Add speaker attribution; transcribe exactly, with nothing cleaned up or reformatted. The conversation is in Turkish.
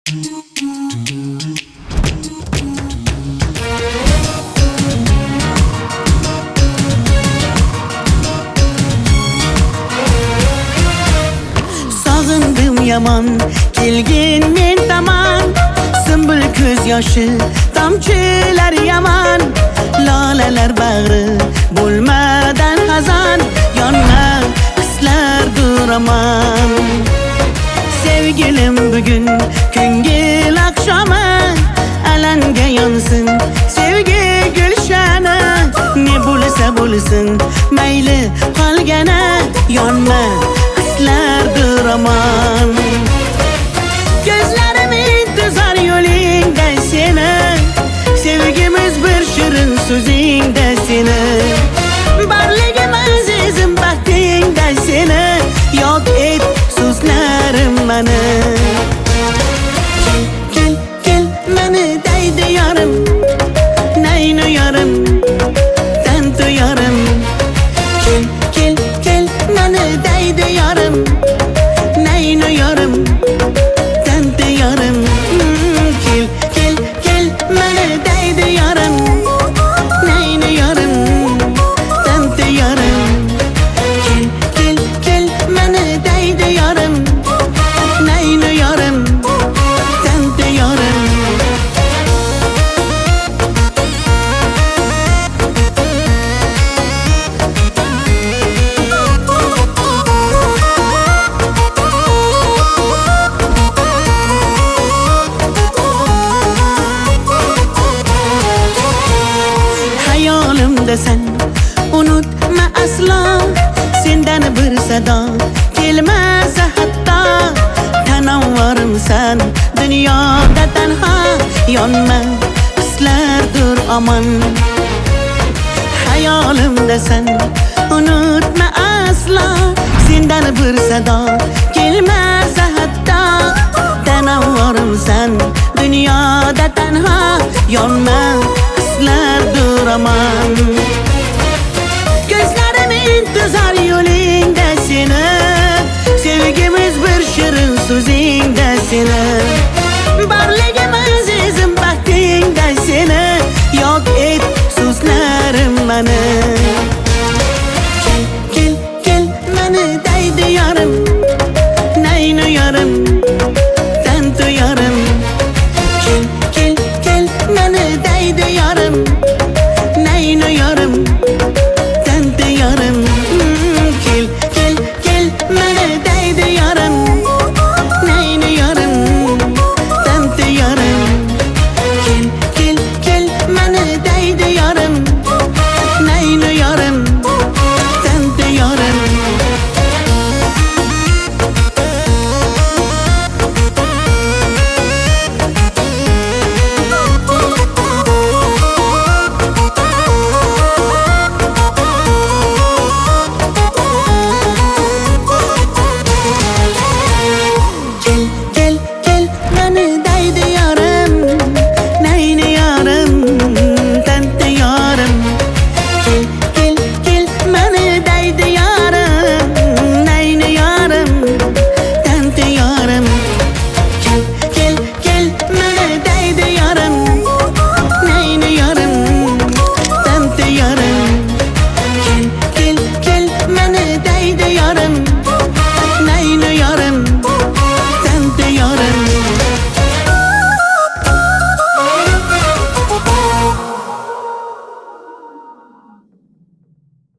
Speaker 1: Sağındım yaman, kelgin men taman. Sümbül ko'z yoshi, tomchilar yaman. Lolalar bag'ri, bo'lmadan xazon. Yonma, hislardir aman. Sevgilim bugün, ko'ngil oqshomi. Alanga yonsin, sevgi gulshani. Ne bo'lsa bo'lsin, mayli qolgani. Yonma, hislardir aman. Gözlerimi tuzar yo'lingda seni. Sevgimiz bir shirin so'zingda seni. Barligim azizim baxtingda seni. Yod et so'zlarim mani. Kel, kel, mani deydi yorim. Naynu yorim, tantu yorim. Kel, kel, kel, mani deydi yorim. Naynu yorim, tantu yorim. Kel, kel, kel, mani deydi yorim. Naynu yorim, tantu yorim. Kel, kel, kel, mani deydi yorim. Naynu yorim, tantu yorim. Hayolimda sen, unutma aslo. Sendan bir sado kelmasa hatto. Tanavvarim sen, dunyoda tanho. Yonma, hislardir aman. Hayolimda sen, unutma aslo. Sendan bir sado kelmasa hatto. Tanavvarim sen, dunyoda tanho. Yonma, hislardir aman.